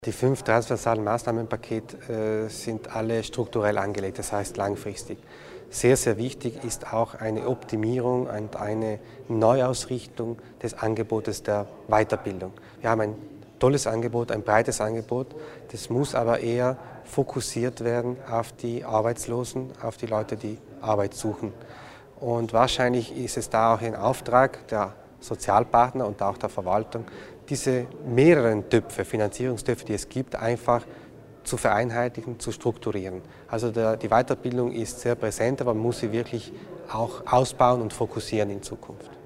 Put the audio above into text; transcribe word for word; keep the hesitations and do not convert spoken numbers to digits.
Die fünf transversalen Maßnahmenpakete äh, sind alle strukturell angelegt, das heißt langfristig. Sehr, sehr wichtig ist auch eine Optimierung und eine Neuausrichtung des Angebotes der Weiterbildung. Wir haben ein tolles Angebot, ein breites Angebot, das muss aber eher fokussiert werden auf die Arbeitslosen, auf die Leute, die Arbeit suchen. Und wahrscheinlich ist es da auch ein Auftrag der Sozialpartner und auch der Verwaltung, diese mehreren Töpfe, Finanzierungstöpfe, die es gibt, einfach zu vereinheitlichen, zu strukturieren. Also der, die Weiterbildung ist sehr präsent, aber man muss sie wirklich auch ausbauen und fokussieren in Zukunft.